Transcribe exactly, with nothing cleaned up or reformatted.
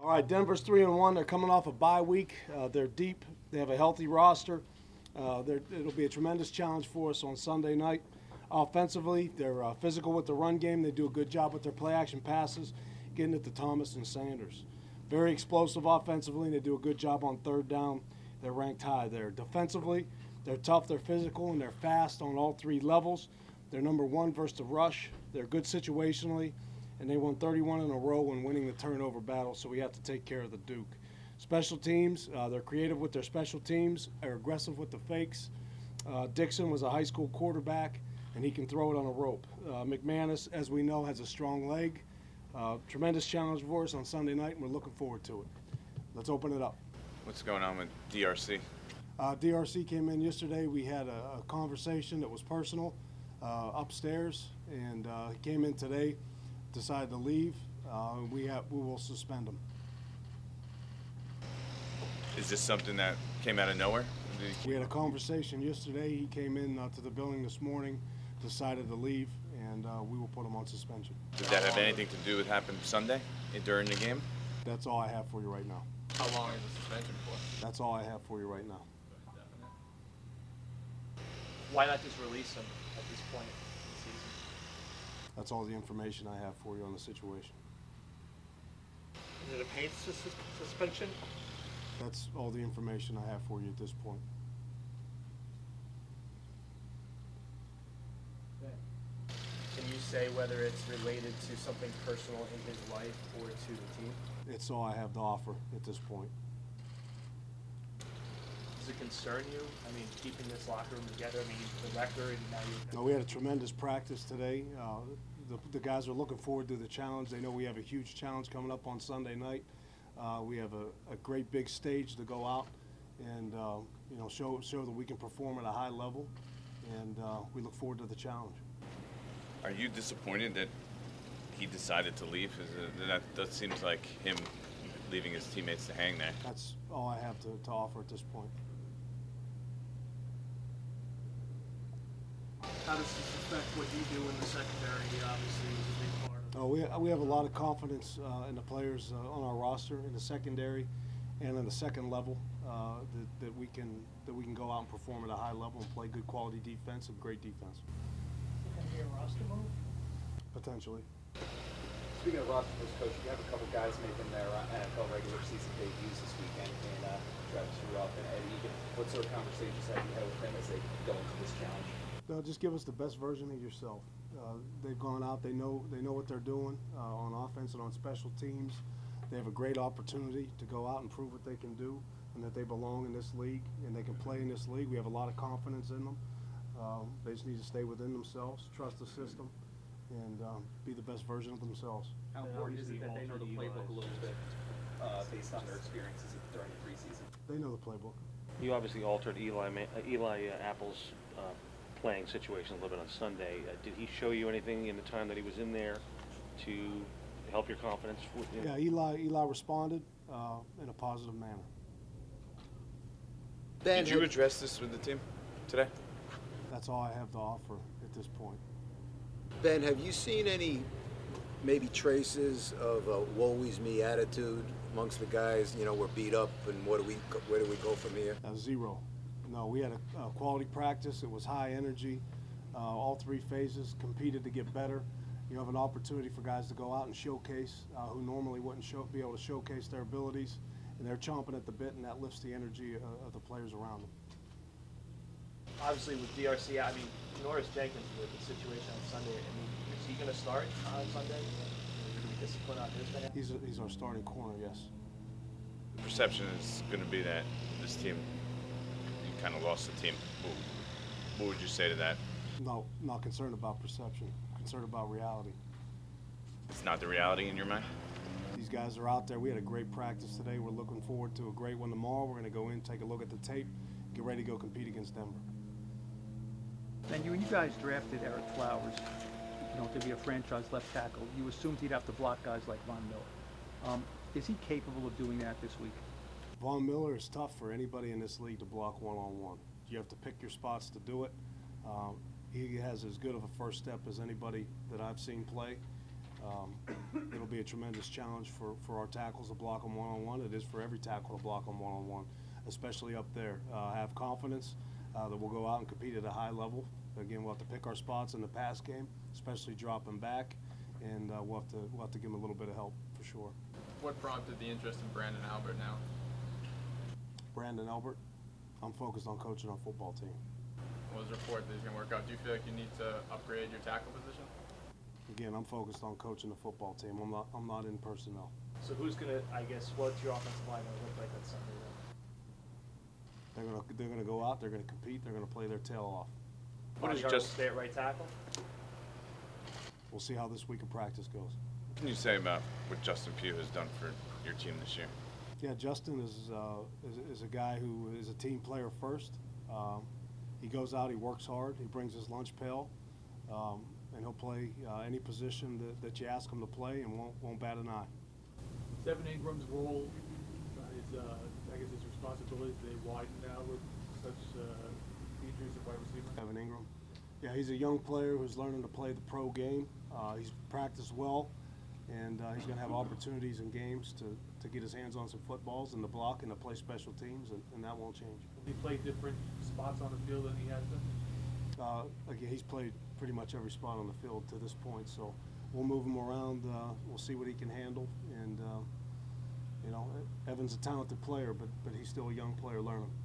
All right, Denver's three and one. They're coming off a bye week. Uh, they're deep. They have a healthy roster. Uh, it'll be a tremendous challenge for us on Sunday night. Offensively, they're uh, physical with the run game. They do a good job with their play-action passes, getting it to Thomas and Sanders. Very explosive offensively, and they do a good job on third down. They're ranked high there. Defensively, they're tough, they're physical, and they're fast on all three levels. They're number one versus the rush. They're good situationally, and they won thirty-one in a row when winning the turnover battle, so we have to take care of the Duke. Special teams, uh, they're creative with their special teams. They're aggressive with the fakes. Uh, Dixon was a high school quarterback, and he can throw it on a rope. Uh, McManus, as we know, has a strong leg. Uh, tremendous challenge for us on Sunday night, and we're looking forward to it. Let's open it up. What's going on with D R C? Uh, D R C came in yesterday. We had a, a conversation that was personal uh, upstairs, and uh, he came in today, decided to leave. Uh, we have, we will suspend him. Is this something that came out of nowhere? He... We had a conversation yesterday. He came in uh, to the building this morning, decided to leave, and uh, we will put him on suspension. Did that have anything to do with what happened Sunday during the game? That's all I have for you right now. How long is the suspension for? That's all I have for you right now. Why not just release him at this point in the season? That's all the information I have for you on the situation. Is it a paid sus suspension? That's all the information I have for you at this point. Can you say whether it's related to something personal in his life or to the team? It's all I have to offer at this point. Does it concern you? I mean, keeping this locker room together, I mean, the record, now you... No, we had a tremendous practice today. Uh, the, the guys are looking forward to the challenge. They know we have a huge challenge coming up on Sunday night. Uh, we have a, a great big stage to go out and uh, you know show show that we can perform at a high level, and uh, we look forward to the challenge. Are you disappointed that he decided to leave? Is it, that, that seems like him leaving his teammates to hang there. That's all I have to, to offer at this point. How does this affect what you do in the secondary? Obviously, is a big part of it. Oh, we, we have a lot of confidence uh, in the players uh, on our roster, in the secondary and in the second level, uh, that, that we can that we can go out and perform at a high level and play good quality defense and great defense. Is it going to be a roster move? Potentially. Speaking of roster moves, Coach, you have a couple guys making their uh, N F L regular season debuts this weekend in uh, Travis Rudolph and Eddie Egan. What sort of conversations have you had with them as they go into this challenge? No, just give us the best version of yourself. Uh, they've gone out. They know they know what they're doing uh, on offense and on special teams. They have a great opportunity to go out and prove what they can do, and that they belong in this league and they can play in this league. We have a lot of confidence in them. Um, they just need to stay within themselves, trust the system, and um, be the best version of themselves. How important is it that they know the playbook a little bit uh, based on their experiences during the preseason? They know the playbook. You obviously altered Eli uh, Eli uh, Apple's uh, playing situation a little bit on Sunday. Uh, did he show you anything in the time that he was in there to help your confidence? With, you know? Yeah, Eli Eli responded uh, in a positive manner. Did you address this with the team today? That's all I have to offer at this point. Ben, have you seen any maybe traces of a woe is me attitude amongst the guys? You know, we're beat up, and what do we, where do we go from here? Uh, zero. No, we had a, a quality practice. It was high energy. Uh, all three phases competed to get better. You have an opportunity for guys to go out and showcase uh, who normally wouldn't show, be able to showcase their abilities, and they're chomping at the bit, and that lifts the energy uh, of the players around them. Obviously, with D R C, I mean, Norris Jenkins with the situation on Sunday, I mean, is he going to start on Sunday? Is he going to be disciplined on his behalf? He's, a, he's our starting corner, yes. The perception is going to be that this team, you kind of lost the team. What would you say to that? No, not concerned about perception. Concerned about reality. It's not the reality in your mind? These guys are out there. We had a great practice today. We're looking forward to a great one tomorrow. We're going to go in, take a look at the tape, get ready to go compete against Denver. And you, when you guys drafted Eric Flowers, you know, to be a franchise left tackle, you assumed he'd have to block guys like Von Miller. Um, is he capable of doing that this week? Von Miller is tough for anybody in this league to block one-on-one. You have to pick your spots to do it. Um, he has as good of a first step as anybody that I've seen play. Um, it'll be a tremendous challenge for, for our tackles to block them one-on-one. It is for every tackle to block them one-on-one, especially up there. Uh, have confidence uh, that we'll go out and compete at a high level. Again, we'll have to pick our spots in the pass game, especially dropping back, and uh, we'll have to we'll have to give them a little bit of help for sure. What prompted the interest in Brandon Albert now? Brandon Albert, I'm focused on coaching our football team. What was the report that he's going to work out? Do you feel like you need to upgrade your tackle position? Again, I'm focused on coaching the football team. I'm not I'm not in personnel. So who's gonna, I guess, what's your offensive line gonna look like on Sunday then? They're gonna they're gonna go out. They're gonna compete. They're gonna play their tail off. What is Bodyguard will just- stay at right tackle? We'll see how this week of practice goes. What can you say about what Justin Pugh has done for your team this year? Yeah, Justin is, uh, is, is a guy who is a team player first. Um, he goes out, he works hard, he brings his lunch pail, um, and he'll play uh, any position that, that you ask him to play and won't, won't bat an eye. Evan Ingram's role, uh, is, uh, I guess his responsibilities, they widen now with such uh, features of wide receiver? Evan Ingram. Yeah, he's a young player who's learning to play the pro game. Uh, he's practiced well, and uh, he's going to have opportunities in games to, to get his hands on some footballs and to block and to play special teams, and, and that won't change. Will he play different spots on the field than he has been? Uh, again, he's played pretty much every spot on the field to this point, so we'll move him around. Uh, we'll see what he can handle, and uh, you know, Evan's a talented player, but but he's still a young player learning.